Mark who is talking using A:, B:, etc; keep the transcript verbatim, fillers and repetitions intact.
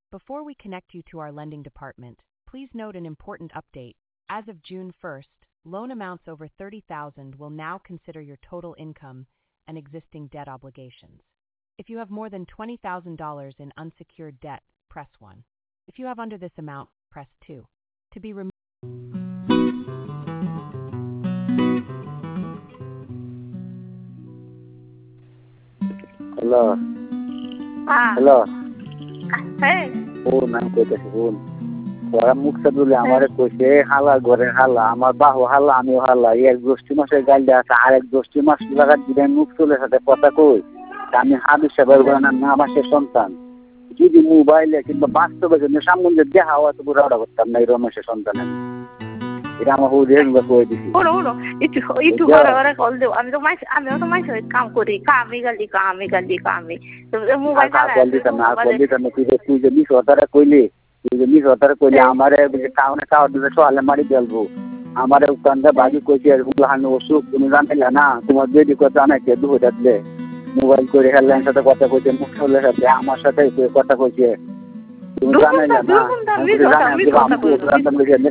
A: Before we connect you to our lending department, please note an important update. As of June first, loan amounts over thirty thousand dollars will now consider your total income and existing debt obligations. If you have more than twenty thousand dollars in unsecured debt, press one. If you have under this amount, press two. To be removed.
B: Hello.
C: Ah.
B: Hello.
C: Hey.
B: Oh, I'm going to phone. ওরা মুখ সাদুলে আমারে কইছে হালা ঘরে হালা আমার বাহু হালা আমিও হালা এক গোষ্ঠী মাসের গাল দেওয়া আছে আর এক গোষ্ঠী মাস লাগা দিবেন মুখ তুলে সাথে কথা কই আমি হাবি সাহেবের বানা না বাসের সন্তান যদি মোবাইলে কিংবা বাস্তবে যদি সামনে দেখা হওয়া তো পুরো করতাম না এই রমেশের সন্তান এটা আমার হুড়ে কই দিছি
C: ওনো ওনো একটু একটু ঘরে ঘরে কল দেও আমি তো মাইস আমিও তো মাইস কাম করি কামি গালি কামি গালি কামি তো মোবাইল চালা
B: কল দিতাম না কল দিতাম না তুই তুই যদি সতারে কইলি তুই যদি সতারে কইলি আমারে কাউনে কাউ দিলে সোয়ালে মারি দেলবো আমারে উকান্দা বাজি কইছে এরকম হান অসুখ তুমি জানলে না তোমার যদি কথা না কে দুই দাদলে মোবাইল করে হেডলাইন সাথে কথা কইছে মুখ খুলে সাথে আমার সাথে কথা কইছে তুমি জানলে না আমি কথা কইছি